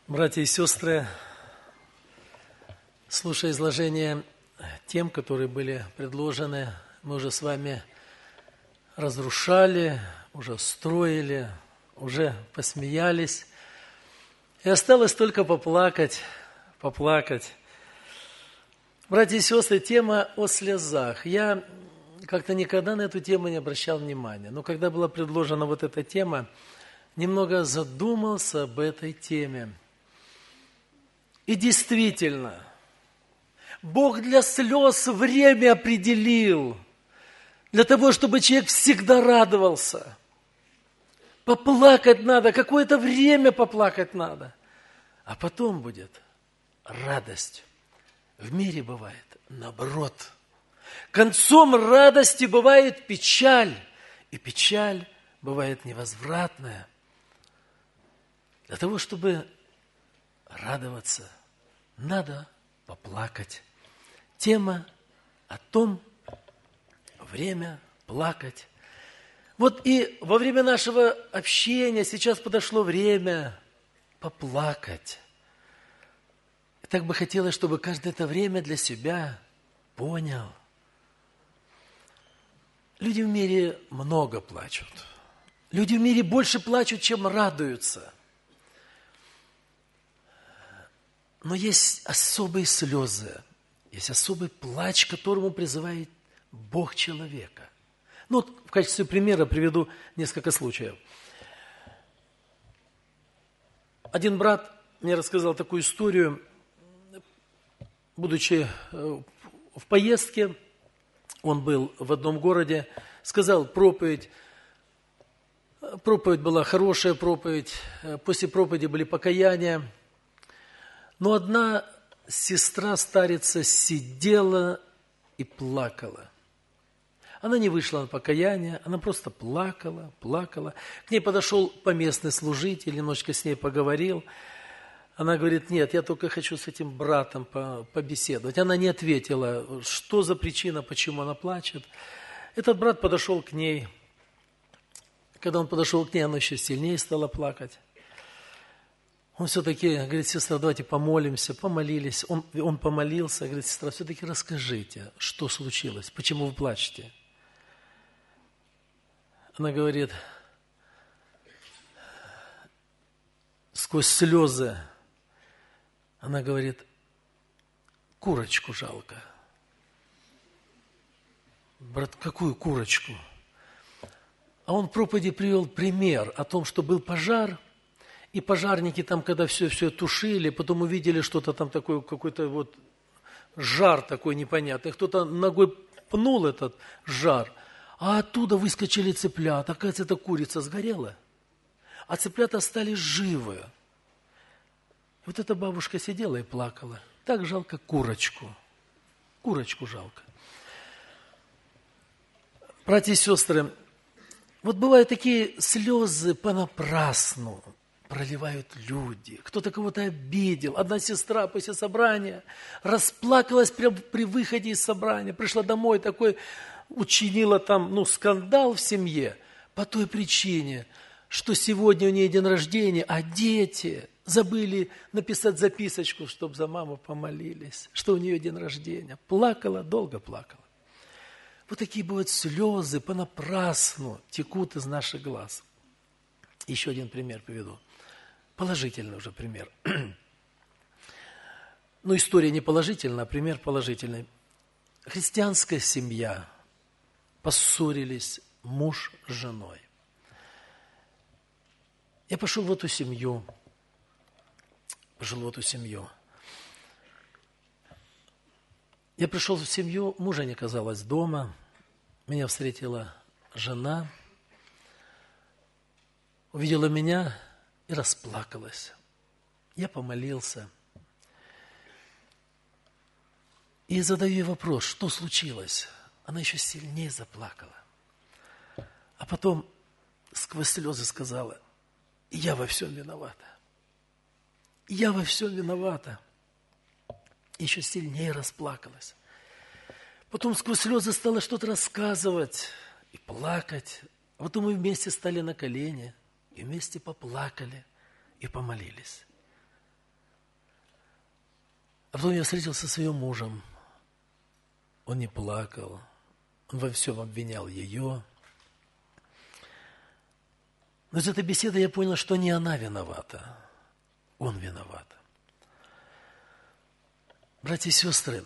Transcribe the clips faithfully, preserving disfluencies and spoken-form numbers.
Братья и сестры, слушая изложение тем, которые были предложены, мы уже с вами разрушали, уже строили, уже посмеялись. И осталось только поплакать, поплакать. Братья и сестры, тема о слезах. Я как-то никогда на эту тему не обращал внимания. Но когда была предложена вот эта тема, немного задумался об этой теме. И действительно, Бог для слез время определил, для того, чтобы человек всегда радовался. Поплакать надо, какое-то время поплакать надо, а потом будет радость. В мире бывает наоборот. Концом радости бывает печаль, и печаль бывает невозвратная. Для того, чтобы радоваться, надо поплакать. Тема о том, время плакать. Вот и во время нашего общения сейчас подошло время поплакать. И так бы хотелось, чтобы каждое это время для себя понял. Люди в мире много плачут. Люди в мире больше плачут, чем радуются. Но есть особые слезы, есть особый плач, к которому призывает Бог человека. Ну, вот в качестве примера приведу несколько случаев. Один брат мне рассказал такую историю, будучи в поездке, он был в одном городе, сказал проповедь. Проповедь была хорошая проповедь, после проповеди были покаяния. Но одна сестра-старица сидела и плакала. Она не вышла на покаяние, она просто плакала, плакала. К ней подошел поместный служитель, немножечко с ней поговорил. Она говорит: нет, я только хочу с этим братом побеседовать. Она не ответила, что за причина, почему она плачет. Этот брат подошел к ней. Когда он подошел к ней, она еще сильнее стала плакать. Он все-таки говорит: сестра, давайте помолимся. Помолились. Он, он помолился, говорит: сестра, все-таки расскажите, что случилось, почему вы плачете. Она говорит сквозь слезы, она говорит: курочку жалко. Брат, какую курочку? А он в проповеди привел пример о том, что был пожар, и пожарники там, когда все-все тушили, потом увидели что-то там такое, какой-то вот жар такой непонятный. Кто-то ногой пнул этот жар, а оттуда выскочили цыплята. Оказывается, эта курица сгорела, а цыплята стали живы. Вот эта бабушка сидела и плакала. Так жалко курочку. Курочку жалко. Братья и сестры, вот бывают такие слезы понапрасну. Проливают люди. Кто-то кого-то обидел. Одна сестра после собрания расплакалась прямо при выходе из собрания. Пришла домой, такой учинила там, ну, скандал в семье по той причине, что сегодня у нее день рождения, а дети забыли написать записочку, чтобы за маму помолились, что у нее день рождения. Плакала, долго плакала. Вот такие бывают слезы понапрасну текут из наших глаз. Еще один пример приведу. Положительный уже пример. Ну, история не положительная, а пример положительный. Христианская семья. Поссорились муж с женой. Я пошел в эту семью. Пошел в эту семью. Я пришел в семью, мужа не оказалось дома. Меня встретила жена. Увидела меня и расплакалась. Я помолился. И задаю ей вопрос, что случилось? Она еще сильнее заплакала. А потом сквозь слезы сказала: я во всем виновата. Я во всем виновата. Еще сильнее расплакалась. Потом сквозь слезы стала что-то рассказывать и плакать. А потом мы вместе стали на колени. И вместе поплакали и помолились. А потом я встретился со своим мужем. Он не плакал. Он во всем обвинял ее. Но из этой беседы я понял, что не она виновата. Он виноват. Братья и сестры,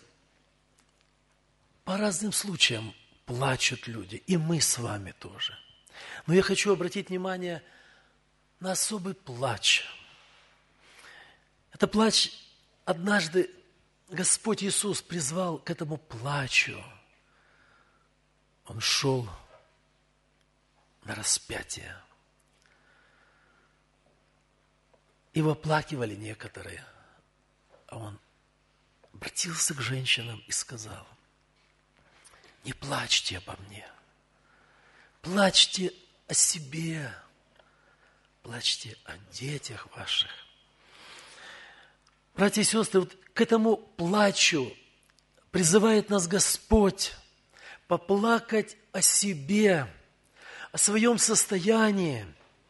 по разным случаям плачут люди, и мы с вами тоже. Но я хочу обратить внимание на особый плач. Это плач, однажды Господь Иисус призвал к этому плачу. Он шел на распятие. Его оплакивали некоторые, а он обратился к женщинам и сказал: не плачьте обо мне, плачьте о себе, плачьте о детях ваших. Братья и сестры, вот к этому плачу призывает нас Господь поплакать о себе, о своем состоянии.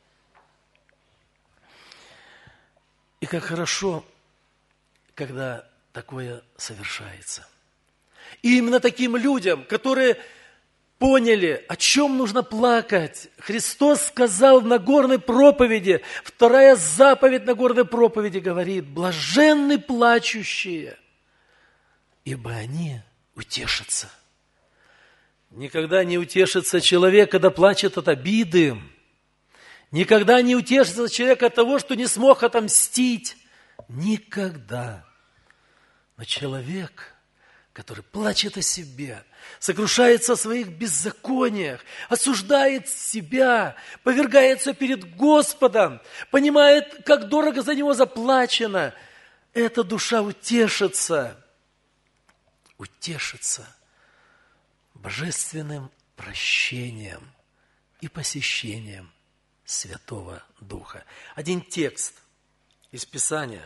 И как хорошо, когда такое совершается. И именно таким людям, которые поняли, о чем нужно плакать, Христос сказал в Нагорной проповеди, вторая заповедь Нагорной проповеди говорит: блаженны плачущие, ибо они утешатся. Никогда не утешится человек, когда плачет от обиды. Никогда не утешится человек от того, что не смог отомстить. Никогда. Но человек, который плачет о себе, сокрушается о своих беззакониях, осуждает себя, повергается перед Господом, понимает, как дорого за него заплачено, эта душа утешится, утешится божественным прощением и посещением Святого Духа. Один текст из Писания,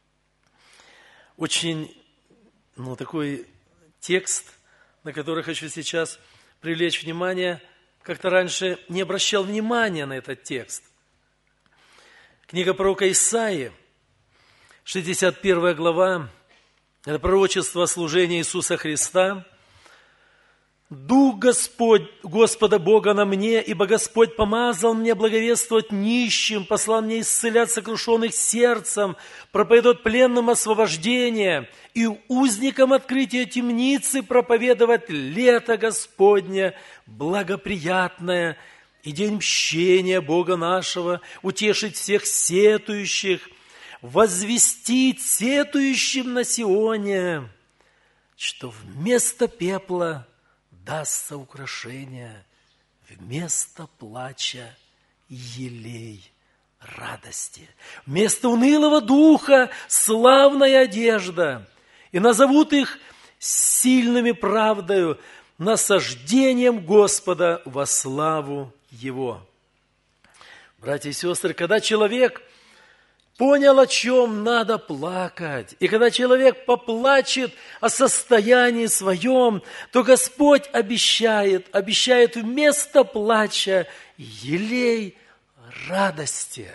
очень, ну, такой текст, на который хочу сейчас привлечь внимание, как-то раньше не обращал внимания на этот текст. Книга пророка Исаии, шестьдесят первая глава, это пророчество о служении Иисуса Христа. «Дух Господь, Господа Бога на мне, ибо Господь помазал мне благовествовать нищим, послал мне исцелять сокрушенных сердцем, проповедовать пленным освобождение и узникам открытие темницы, проповедовать лето Господне благоприятное и день мщения Бога нашего, утешить всех сетующих, возвестить сетующим на Сионе, что вместо пепла дастся украшение, вместо плача елей радости, вместо унылого духа славная одежда, и назовут их сильными правдою, насаждением Господа во славу Его». Братья и сестры, когда человек понял, о чем надо плакать, и когда человек поплачет о состоянии своем, то Господь обещает, обещает вместо плача елей радости.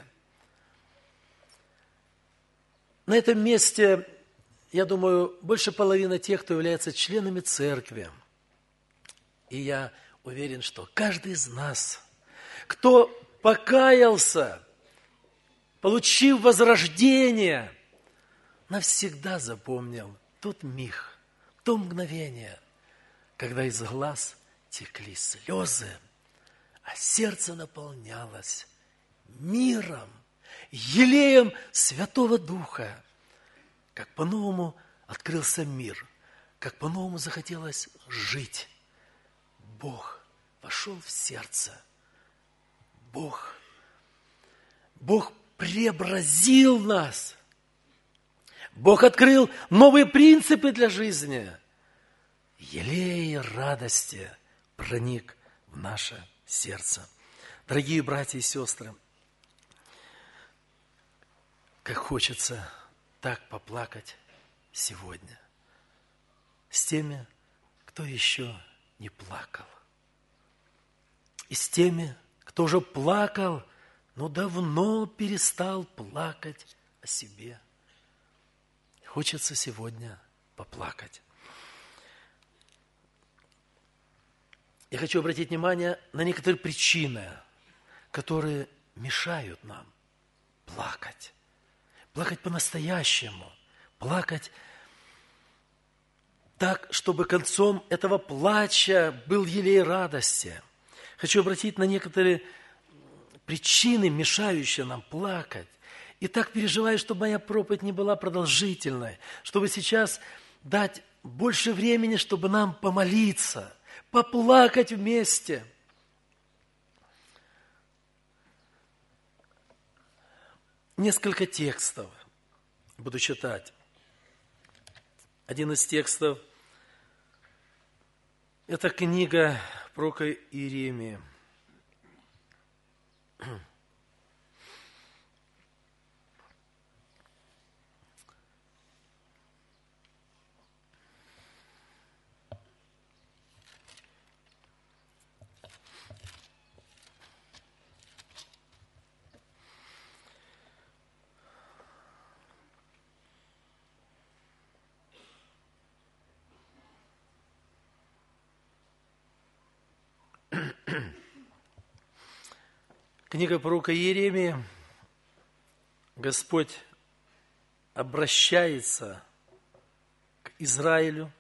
На этом месте, я думаю, больше половины тех, кто является членами церкви. И я уверен, что каждый из нас, кто покаялся, получив возрождение, навсегда запомнил тот миг, то мгновение, когда из глаз текли слезы, а сердце наполнялось миром, елеем Святого Духа, как по-новому открылся мир, как по-новому захотелось жить. Бог вошел в сердце. Бог, Бог преобразил нас. Бог открыл новые принципы для жизни. Елей радости проник в наше сердце. Дорогие братья и сестры, как хочется так поплакать сегодня с теми, кто еще не плакал, и с теми, кто уже плакал, но давно перестал плакать о себе. хочется сегодня поплакать. Я хочу обратить внимание на некоторые причины, которые мешают нам плакать. Плакать по-настоящему. Плакать так, чтобы концом этого плача был елей радости. Хочу обратить на некоторые причины, мешающие нам плакать. И так переживаю, чтобы моя проповедь не была продолжительной, чтобы сейчас дать больше времени, чтобы нам помолиться, поплакать вместе. Несколько текстов буду читать. Один из текстов – это книга пророка Иеремии. Книга пророка Иеремии. Господь обращается к Израилю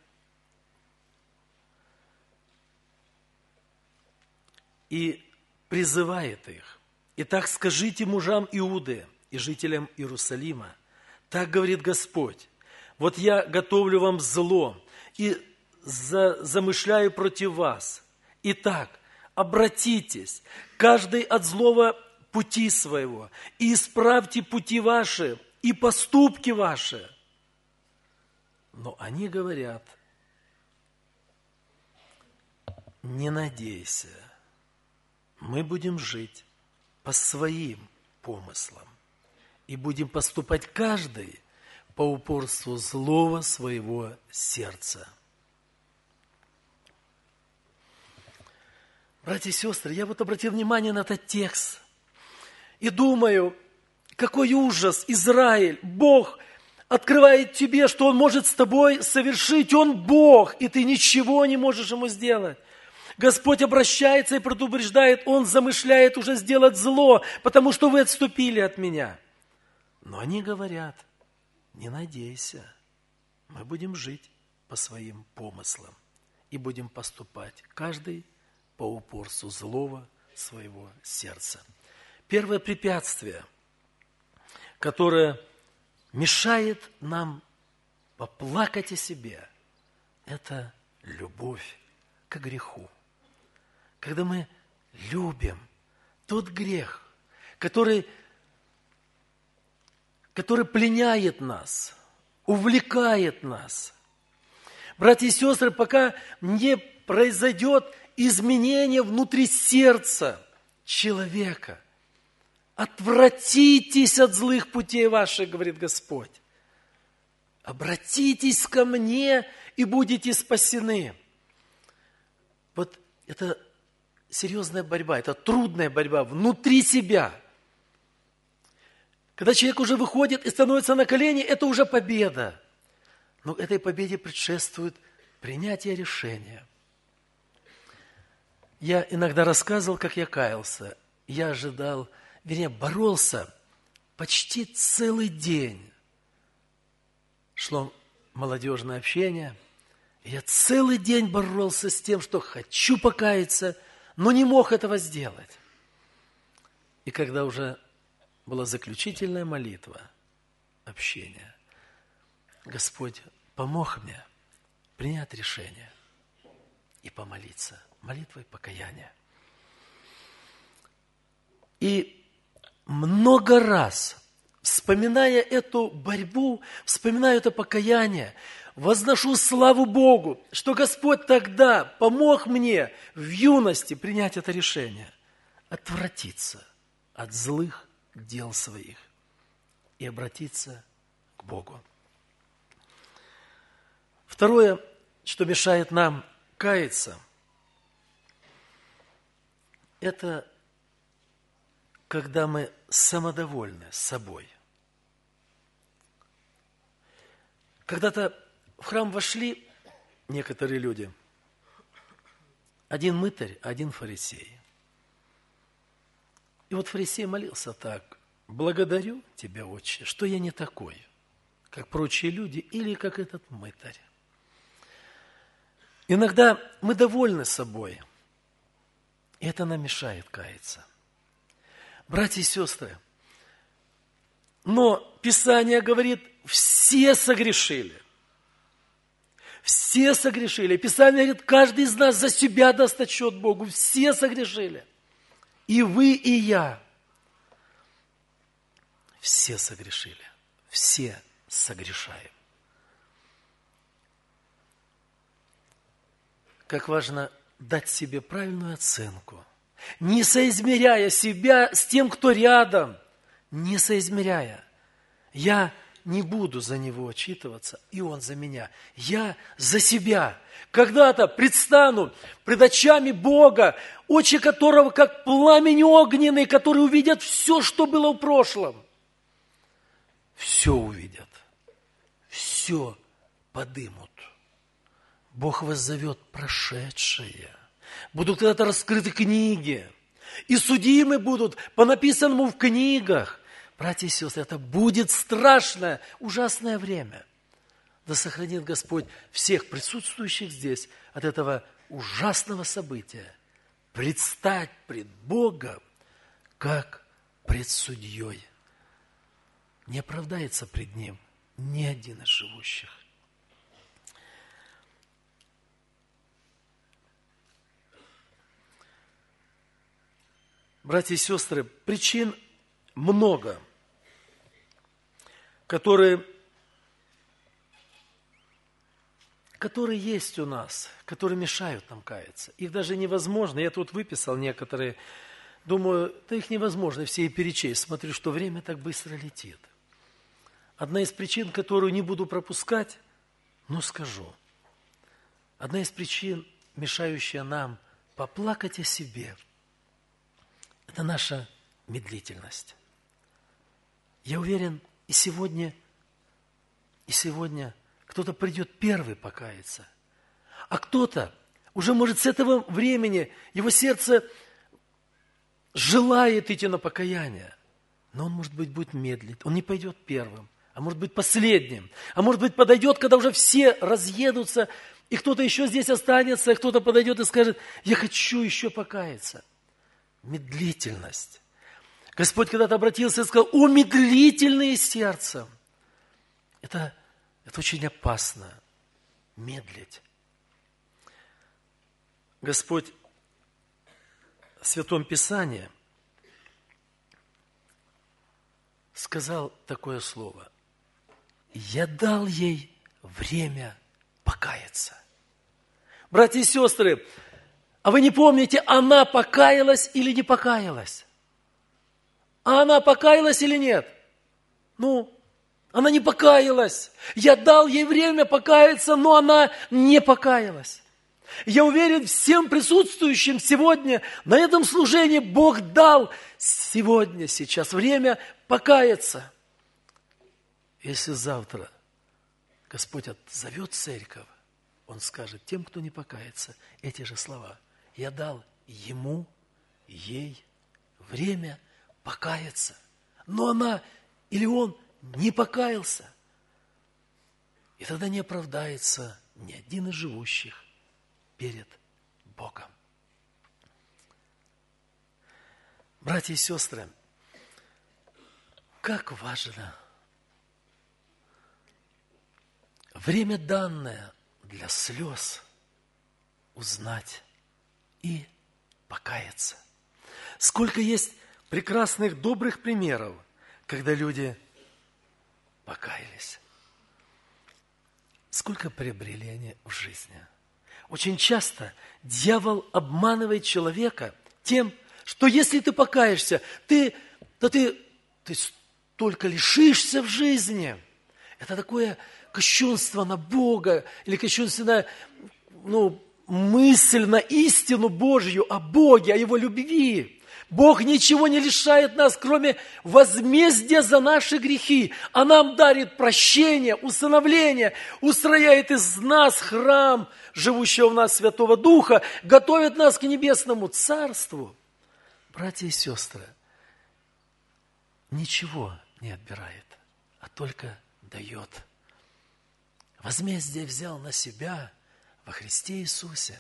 и призывает их. «Итак, скажите мужам Иуды и жителям Иерусалима, так говорит Господь, вот я готовлю вам зло и за, замышляю против вас. Итак, обратитесь, каждый от злого пути своего, и исправьте пути ваши, и поступки ваши». Но они говорят: не надейся, мы будем жить по своим помыслам и будем поступать каждый по упорству злого своего сердца. Братья и сестры, я вот обратил внимание на этот текст и думаю, какой ужас, Израиль, Бог открывает тебе, что Он может с тобой совершить, Он Бог, и ты ничего не можешь Ему сделать. Господь обращается и предупреждает, Он замышляет уже сделать зло, потому что вы отступили от Меня. Но они говорят: не надейся, мы будем жить по своим помыслам и будем поступать каждый по упорству злого своего сердца. Первое препятствие, которое мешает нам поплакать о себе, это любовь к греху. Когда мы любим тот грех, который, который пленяет нас, увлекает нас. Братья и сестры, пока не произойдет изменение внутри сердца человека, отвратитесь от злых путей ваших, говорит Господь. Обратитесь ко мне и будете спасены. Вот это серьезная борьба, это трудная борьба внутри себя. Когда человек уже выходит и становится на колени, это уже победа. Но этой победе предшествует принятие решения. Я иногда рассказывал, как я каялся. Я ожидал, вернее, боролся почти целый день. Шло молодежное общение. Я целый день боролся с тем, что хочу покаяться, но не мог этого сделать. И когда уже была заключительная молитва, общение, Господь помог мне принять решение и помолиться молитвой покаяния. И много раз, вспоминая эту борьбу, вспоминая это покаяние, возношу славу Богу, что Господь тогда помог мне в юности принять это решение, отвратиться от злых дел своих и обратиться к Богу. Второе, что мешает нам каяться, это когда мы самодовольны собой. Когда-то в храм вошли некоторые люди. Один мытарь, один фарисей. И вот фарисей молился так: благодарю тебя, Отче, что я не такой, как прочие люди, или как этот мытарь. Иногда мы довольны собой, и это нам мешает каяться. Братья и сестры, но Писание говорит, все согрешили. Все согрешили. Писание говорит, каждый из нас за себя даст отчет Богу. Все согрешили. И вы, и я. Все согрешили. Все согрешаем. Как важно дать себе правильную оценку, не соизмеряя себя с тем, кто рядом, не соизмеряя. Я не буду за него отчитываться, и он за меня. Я за себя. Когда-то предстану пред очами Бога, очи которого как пламень огненный, которые увидят все, что было в прошлом. Все увидят. Все подымут. Бог вас зовет прошедшее. Будут когда-то раскрыты книги. И судимы будут по написанному в книгах. Братья и сестры, это будет страшное, ужасное время. Да сохранит Господь всех присутствующих здесь от этого ужасного события. Предстать пред Богом, как пред судьей. Не оправдается пред Ним ни один из живущих. Братья и сестры, причин много, которые, которые есть у нас, которые мешают нам каяться. Их даже невозможно. Я тут выписал некоторые. Думаю, да их невозможно все и перечесть. Смотрю, что время так быстро летит. Одна из причин, которую не буду пропускать, но скажу. Одна из причин, мешающая нам поплакать о себе, это наша медлительность. Я уверен, и сегодня, и сегодня кто-то придет первый покаяться, а кто-то уже, может, с этого времени его сердце желает идти на покаяние, но он, может быть, будет медлить, он не пойдет первым, а может быть, последним, а может быть, подойдет, когда уже все разъедутся, и кто-то еще здесь останется, и кто-то подойдет и скажет, я хочу еще покаяться. Медлительность. Господь когда-то обратился и сказал, о, медлительные сердцем. Это, это очень опасно, медлить. Господь в Святом Писании сказал такое слово. Я дал ей время покаяться. Братья и сестры, а вы не помните, она покаялась или не покаялась? А она покаялась или нет? Ну, она не покаялась. Я дал ей время покаяться, но она не покаялась. Я уверен, всем присутствующим сегодня на этом служении Бог дал сегодня, сейчас время покаяться. Если завтра Господь отзовет церковь, Он скажет тем, кто не покается, эти же слова. Я дал ему, ей время покаяться. Но она или он не покаялся. И тогда не оправдается ни один из живущих перед Богом. Братья и сестры, как важно время, данное для слез, узнать и покаяться. Сколько есть прекрасных, добрых примеров, когда люди покаялись. Сколько приобрели они в жизни. Очень часто дьявол обманывает человека тем, что если ты покаешься, ты, то ты, ты столько лишишься в жизни. Это такое кощунство на Бога или кощунство на, ну, мысль на истину Божью о Боге, о Его любви. Бог ничего не лишает нас, кроме возмездия за наши грехи. А нам дарит прощение, усыновление, устрояет из нас храм, живущего в нас Святого Духа, готовит нас к небесному Царству. Братья и сестры, ничего не отбирает, а только дает. Возмездие взял на себя во Христе Иисусе,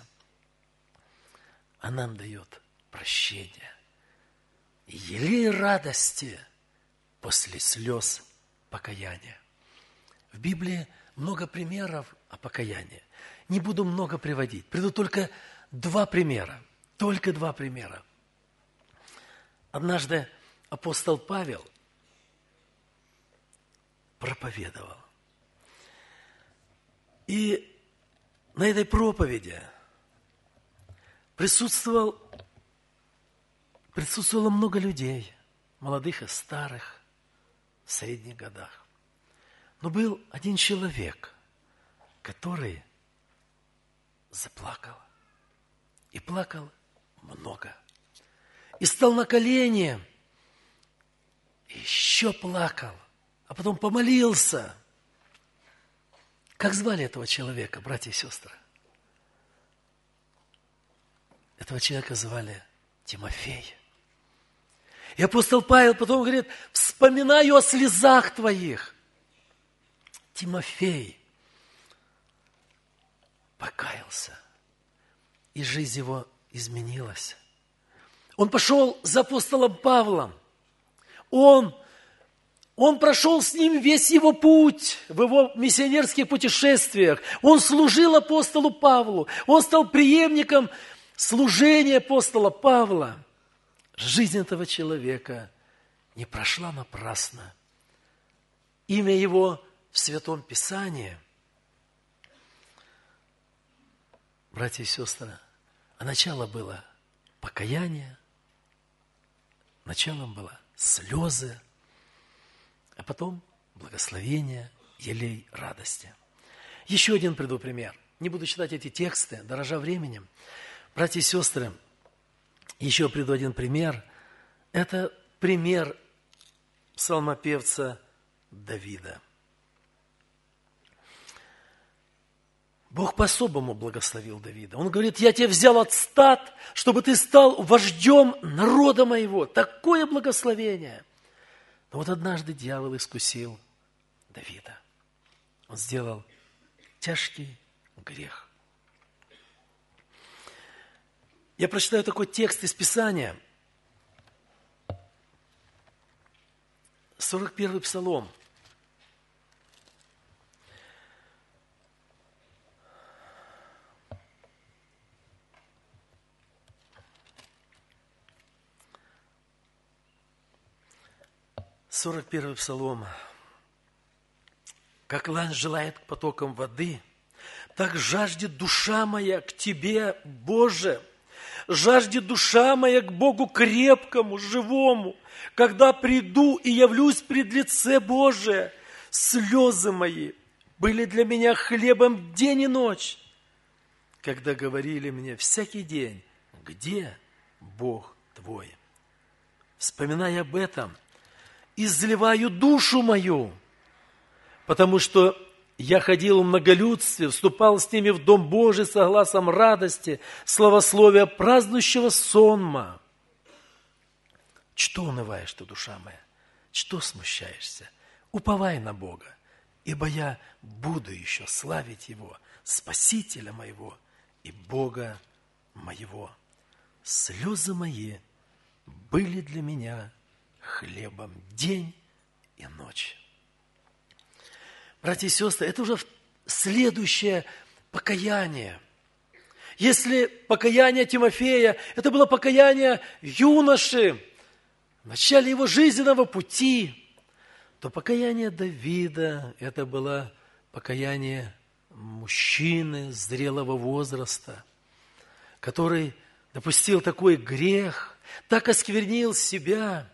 а нам дает прощение. Елей радости после слез покаяния. В Библии много примеров о покаянии. Не буду много приводить. Приду только два примера. Только два примера. Однажды апостол Павел проповедовал. И на этой проповеди присутствовал Присутствовало много людей, молодых и старых, в средних годах. Но был один человек, который заплакал. И плакал много. И стал на колени, и еще плакал, а потом помолился. Как звали этого человека, братья и сестры? Этого человека звали Тимофей. И апостол Павел потом говорит: вспоминаю о слезах твоих. Тимофей покаялся, и жизнь его изменилась. Он пошел за апостолом Павлом. Он, он прошел с ним весь его путь в его миссионерских путешествиях. Он служил апостолу Павлу. Он стал преемником служения апостола Павла. Жизнь этого человека не прошла напрасно. Имя его в Святом Писании, братья и сестры, а начало было покаяние, началом было слезы, а потом благословение, елей радости. Еще один приду пример. Не буду читать эти тексты, дорожа временем. Братья и сестры, еще приду один пример. Это пример псалмопевца Давида. Бог по-особому благословил Давида. Он говорит: я тебя взял от стад, чтобы ты стал вождем народа моего. Такое благословение. Но вот однажды дьявол искусил Давида. Он сделал тяжкий грех. Я прочитаю такой текст из Писания. сорок первый Псалом. сорок первый Псалом. «Как лань желает к потокам воды, так жаждет душа моя к Тебе, Боже. Жаждет душа моя к Богу крепкому, живому. Когда приду и явлюсь пред лице Божие, слезы мои были для меня хлебом день и ночь, когда говорили мне всякий день: где Бог твой? Вспоминая об этом, изливаю душу мою, потому что я ходил в многолюдстве, вступал с ними в Дом Божий со гласом радости, славословия празднующего сонма. Что унываешь ты, душа моя? Что смущаешься? Уповай на Бога, ибо я буду еще славить Его, Спасителя моего и Бога моего. Слезы мои были для меня хлебом день и ночь». Братья и сестры, это уже следующее покаяние. Если покаяние Тимофея, это было покаяние юноши в начале его жизненного пути, то покаяние Давида, это было покаяние мужчины зрелого возраста, который допустил такой грех, так осквернил себя.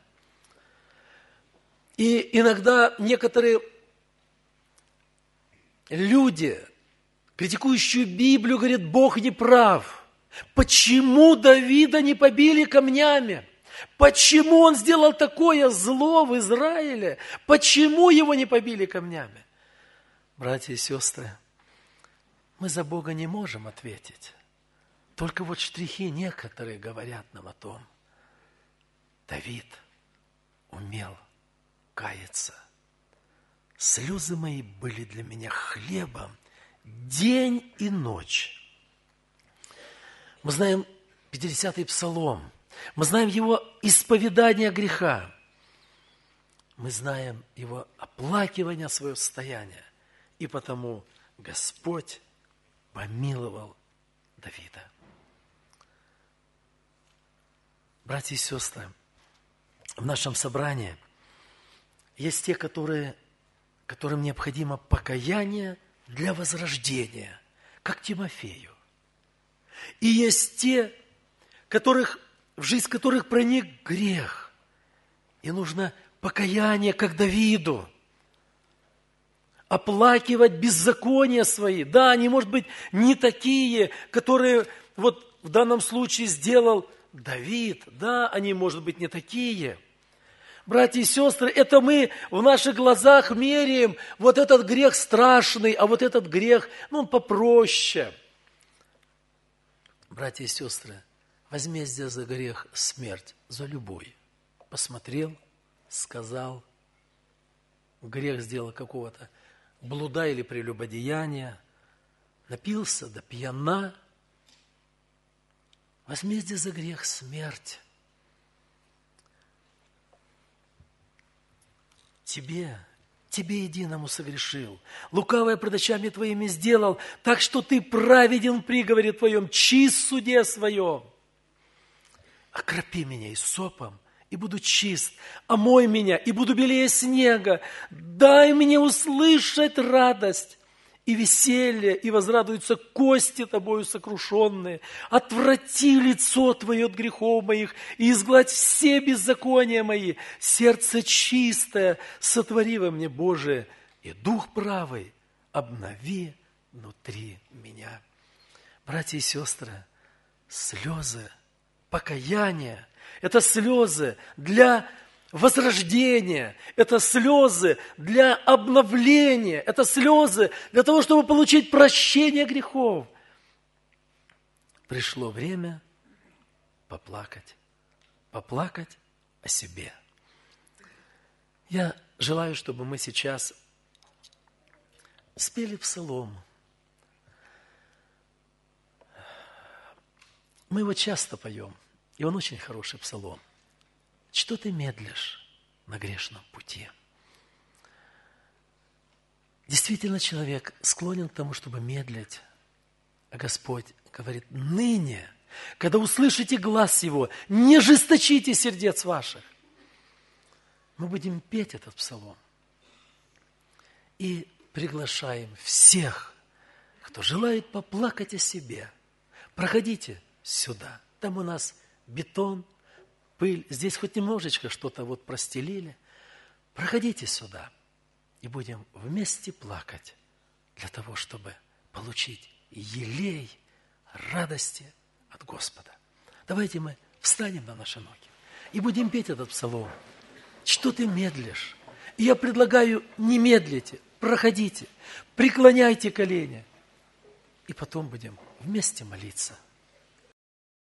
И иногда некоторые люди, критикующие Библию, говорят: Бог не прав. Почему Давида не побили камнями? Почему он сделал такое зло в Израиле? Почему его не побили камнями? Братья и сестры, мы за Бога не можем ответить. Только вот штрихи некоторые говорят нам о том. Давид умел каяться. Слезы мои были для меня хлебом день и ночь. Мы знаем пятидесятый псалом. Мы знаем его исповедание греха. Мы знаем его оплакивание своего состояния. И потому Господь помиловал Давида. Братья и сестры, в нашем собрании есть те, которые, которым необходимо покаяние для возрождения, как Тимофею. И есть те, которых, в жизнь которых проник грех. И нужно покаяние, как Давиду. Оплакивать беззакония свои. Да, они, может быть, не такие, которые вот в данном случае сделал Давид. Да, они, может быть, не такие. Братья и сестры, это мы в наших глазах меряем. Вот этот грех страшный, а вот этот грех, ну, он попроще. Братья и сестры, возмездие за грех – смерть, за любой. Посмотрел, сказал, грех сделал какого-то блуда или прелюбодеяния, напился до пьяна. Возмездие за грех – смерть. Тебе, тебе единому согрешил, лукавое пред очами твоими сделал, так что ты праведен в приговоре твоем, чист в суде своем. Окропи меня исопом, и буду чист, омой меня, и буду белее снега. Дай мне услышать радость и веселье, и возрадуются кости тобою сокрушенные. Отврати лицо твое от грехов моих, и изгладь все беззакония мои. Сердце чистое сотвори во мне, Боже, и дух правый обнови внутри меня. Братья и сестры, слезы, покаяние – это слезы для возрождения, это слезы для обновления, это слезы для того, чтобы получить прощение грехов. Пришло время поплакать, поплакать о себе. Я желаю, чтобы мы сейчас спели псалом. Мы его часто поем, и он очень хороший псалом. Что ты медлишь на грешном пути? Действительно, человек склонен к тому, чтобы медлить. А Господь говорит, ныне, когда услышите глас Его, не жесточите сердец ваших. Мы будем петь этот псалом. И приглашаем всех, кто желает поплакать о себе. Проходите сюда. Там у нас бетон, пыль. Здесь хоть немножечко что-то вот простелили. Проходите сюда. И будем вместе плакать для того, чтобы получить елей радости от Господа. Давайте мы встанем на наши ноги и будем петь этот псалом. Что ты медлишь? И я предлагаю, не медлите, проходите, преклоняйте колени. И потом будем вместе молиться.